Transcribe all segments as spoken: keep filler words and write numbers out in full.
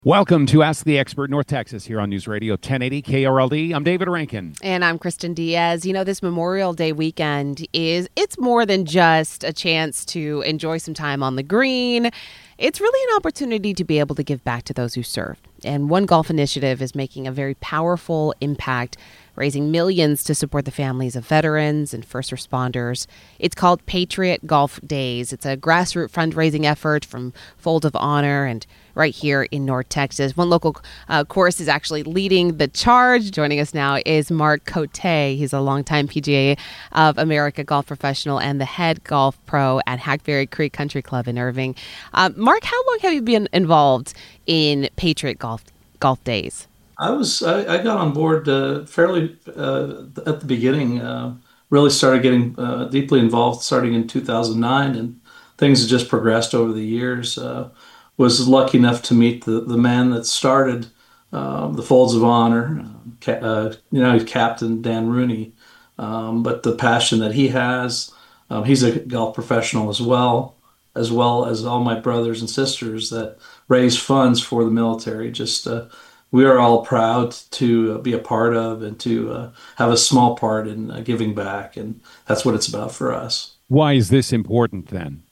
Welcome to Ask the Expert North Texas here on News Radio ten eighty K R L D. I'm David Rankin. And I'm Kristen Diaz. You know, this Memorial Day weekend is, it's more than just a chance to enjoy some time on the green. It's really an opportunity to be able to give back to those who serve. And One Golf Initiative is making a very powerful impact, raising millions to support the families of veterans and first responders. It's called Patriot Golf Days. It's a grassroots fundraising effort from Folds of Honor and right here in North Texas. One local uh, course is actually leading the charge. Joining us now is Mark Cote. He's a longtime P G A of America golf professional and the head golf pro at Hackberry Creek Country Club in Irving. Uh, Mark, how long have you been involved in Patriot Golf Golf Days? I was I, I got on board uh, fairly uh, at the beginning. Uh, really started getting uh, deeply involved starting in two thousand nine, and things have just progressed over the years. Uh, was lucky enough to meet the the man that started uh, the Folds of Honor, uh, you know, Captain Dan Rooney. Um, but the passion that he has, um, he's a golf professional as well, as well as all my brothers and sisters that raise funds for the military. Just uh, we are all proud to be a part of and to uh, have a small part in uh, giving back, and that's what it's about for us. Why is this important then?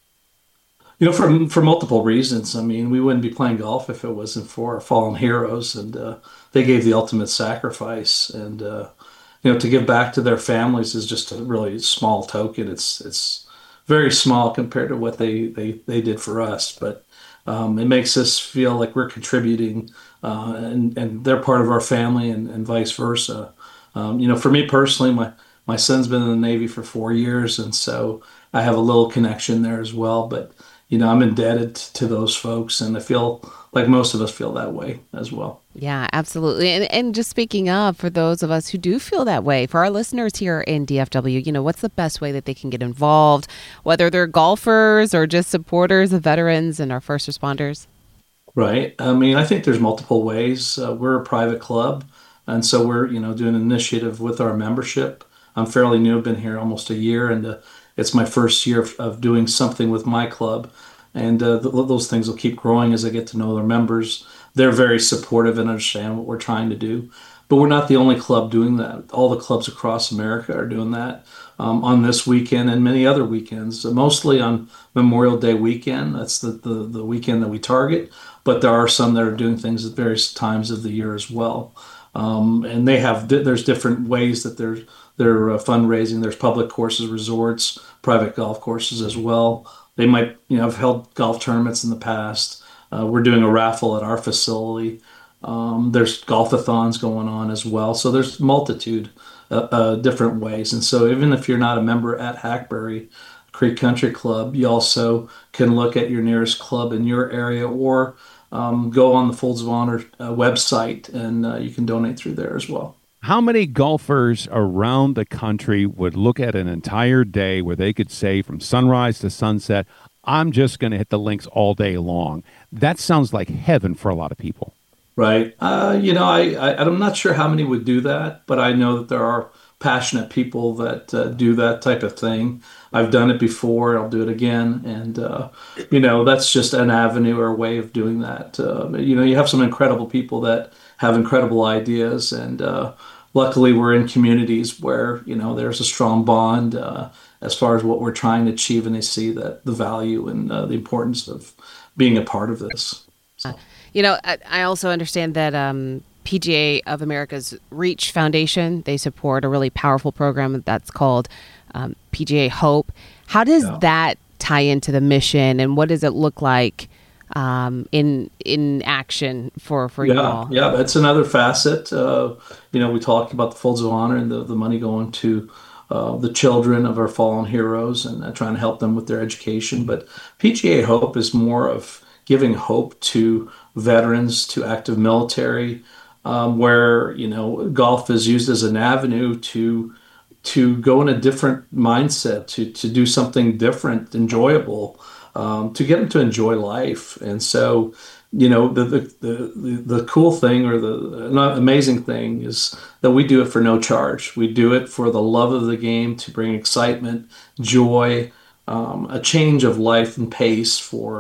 You know, for for multiple reasons. I mean, we wouldn't be playing golf if it wasn't for our fallen heroes, and uh, they gave the ultimate sacrifice. And uh, you know, to give back to their families is just a really small token. It's it's very small compared to what they they they did for us, but um, it makes us feel like we're contributing, uh, and and they're part of our family, and, and vice versa. Um, you know, for me personally, my my son's been in the Navy for four years, and so I have a little connection there as well. But you know, I'm indebted to those folks, and I feel like most of us feel that way as well. Yeah, absolutely. And and just speaking of, for those of us who do feel that way, for our listeners here in D F W, you know, what's the best way that they can get involved, whether they're golfers or just supporters of veterans and our first responders? Right. I mean, I think there's multiple ways. Uh, we're a private club, and so we're, you know, doing an initiative with our membership. I'm fairly new. I've been here almost a year, and uh, it's my first year of, of doing something with my club. And uh, th- those things will keep growing as I get to know their members. They're very supportive and understand what we're trying to do. But we're not the only club doing that. All the clubs across America are doing that um, on this weekend and many other weekends, mostly on Memorial Day weekend. That's the, the, the weekend that we target. But there are some that are doing things at various times of the year as well. Um, and they have, there's different ways that they're, they're uh, fundraising. There's public courses, resorts, private golf courses as well. They might, you know, have held golf tournaments in the past. Uh, we're doing a raffle at our facility. Um, there's golf-a-thons going on as well. So there's multitude uh, uh, different ways. And so even if you're not a member at Hackberry Creek Country Club, you also can look at your nearest club in your area, or um, go on the Folds of Honor uh, website, and uh, you can donate through there as well. How many golfers around the country would look at an entire day where they could say from sunrise to sunset, I'm just going to hit the links all day long? That sounds like heaven for a lot of people. Right. Uh, you know, I, I, I'm not sure how many would do that, but I know that there are passionate people that uh, do that type of thing. I've done it before. I'll do it again. And, uh, you know, that's just an avenue or a way of doing that. Uh, you know, you have some incredible people that have incredible ideas. And uh, luckily, we're in communities where, you know, there's a strong bond uh, as far as what we're trying to achieve. And they see that the value and uh, the importance of being a part of this. So. You know, I, I also understand that um, P G A of America's Reach Foundation, they support a really powerful program that's called um, P G A Hope. How does yeah. that tie into the mission, and what does it look like um, in in action for, for yeah, you all? Yeah, that's another facet. Uh, you know, we talked about the Folds of Honor and the, the money going to uh, the children of our fallen heroes, and uh, trying to help them with their education. But P G A Hope is more of giving hope to veterans, to active military, um, where, you know, golf is used as an avenue to to go in a different mindset, to to do something different, enjoyable, um, to get them to enjoy life. And so, you know, the the the, the cool thing, or the not amazing thing, is that we do it for no charge. We do it for the love of the game, to bring excitement, joy, um, a change of life and pace for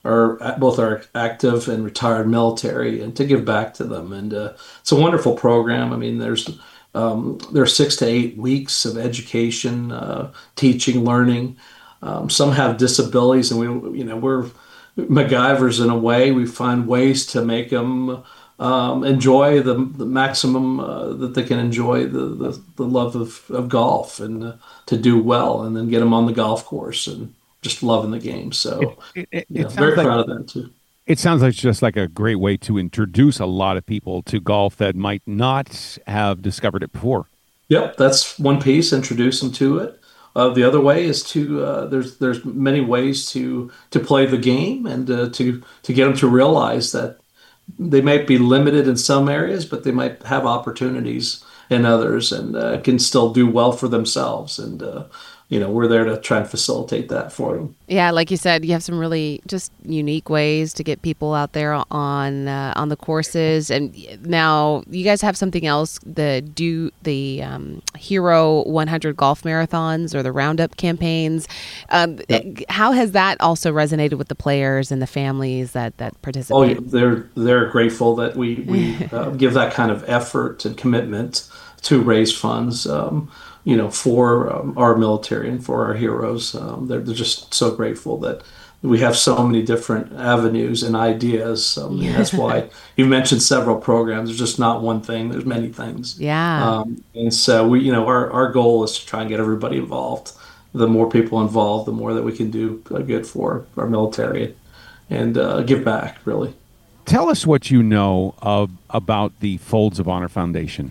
are both our active and retired military, and to give back to them. And uh, it's a wonderful program. I mean, there's um, there's six to eight weeks of education, uh, teaching, learning. Um, some have disabilities, and we, you know, we're MacGyvers in a way. We find ways to make them um, enjoy the, the maximum uh, that they can enjoy the, the, the love of, of golf, and uh, to do well, and then get them on the golf course and just loving the game. It So, it, it, you it know, very sounds like proud of that too. it sounds like just like a great way to introduce a lot of people to golf that might not have discovered it before. Yep, that's one piece. Introduce them to it. Uh, the other way is to uh, there's there's many ways to to play the game, and uh, to to get them to realize that they might be limited in some areas, but they might have opportunities in others, and uh, can still do well for themselves. And uh, you know, we're there to try and facilitate that for them. Yeah, like you said, you have some really just unique ways to get people out there on uh, on the courses. And now you guys have something else, the do the um, Hero one hundred golf marathons or the Roundup campaigns. Um, Yep. How has that also resonated with the players and the families that that Oh, yeah, participate? they're they're grateful that we we uh, give that kind of effort and commitment to raise funds, um, you know, for um, our military and for our heroes. Um, they're, they're just so grateful that we have so many different avenues and ideas. Um, and that's why you mentioned several programs. There's just not one thing. There's many things. Yeah. Um, and so we, you know, our, our goal is to try and get everybody involved. The more people involved, the more that we can do uh, good for our military, and uh, give back, really. Tell us what you know of about the Folds of Honor Foundation.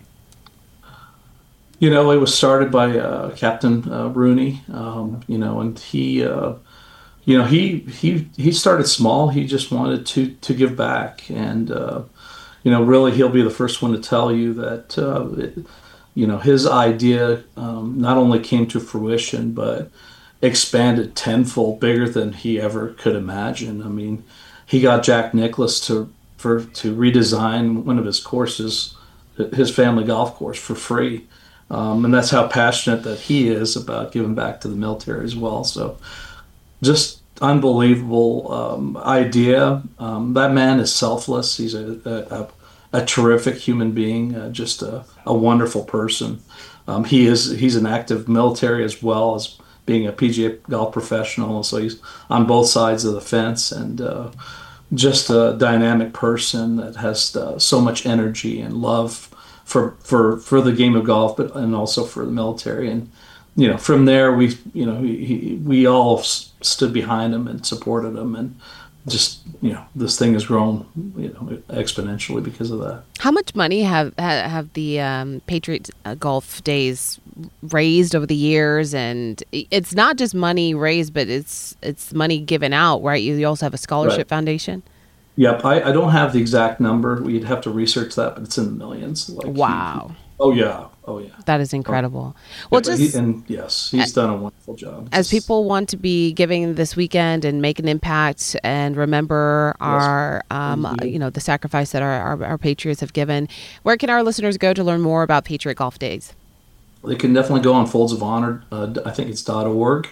You know, it was started by uh, Captain uh, Rooney, um, you know, and he, uh, you know, he he he started small. He just wanted to to give back, and uh, you know, really, he'll be the first one to tell you that, uh, it, you know, his idea um, not only came to fruition, but expanded tenfold, bigger than he ever could imagine. I mean, he got Jack Nicklaus to for to redesign one of his courses, his family golf course, for free. Um, and that's how passionate that he is about giving back to the military as well. So, just unbelievable um, idea. Um, that man is selfless. He's a, a, a terrific human being, uh, just a, a wonderful person. Um, he is he's an active military as well as being a P G A golf professional. So he's on both sides of the fence, and uh, just a dynamic person that has uh, so much energy and love for for for the game of golf, but and also for the military. And you know, from there, we you know he, he, we all s- stood behind him and supported him, and just you know, this thing has grown, you know, exponentially because of that. How much money have ha- have the um, Patriot uh, Golf Days raised over the years? And i- it's not just money raised, but it's it's money given out, right? You, you also have a scholarship Right. foundation. Yep, I, I don't have the exact number. We'd have to research that, but it's in the millions. Like he, he Wow, oh yeah, oh yeah. that is Oh, incredible. yeah, Well, but he, just and yes, he's done a wonderful job. as Just, people want to be giving this weekend and make an impact and remember yes, our, please um, do. you know, the sacrifice that our, our, our Patriots have given, where can our listeners go to learn more about Patriot Golf Days? They can definitely go on Folds of Honor. Uh, I think it's .org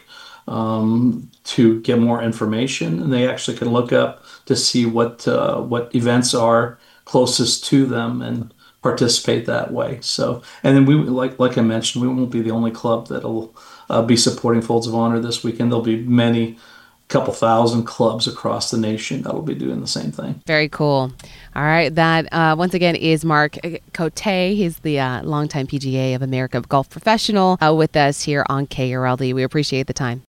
um, to get more information, and they actually can look up to see what uh, what events are closest to them and participate that way. So, and then we like like I mentioned, we won't be the only club that'll uh, be supporting Folds of Honor this weekend. There'll be many, couple thousand clubs across the nation that'll be doing the same thing. Very cool. All right. That, uh, once again, is Mark Cote. He's the uh, longtime P G A of America golf professional uh, with us here on K R L D. We appreciate the time.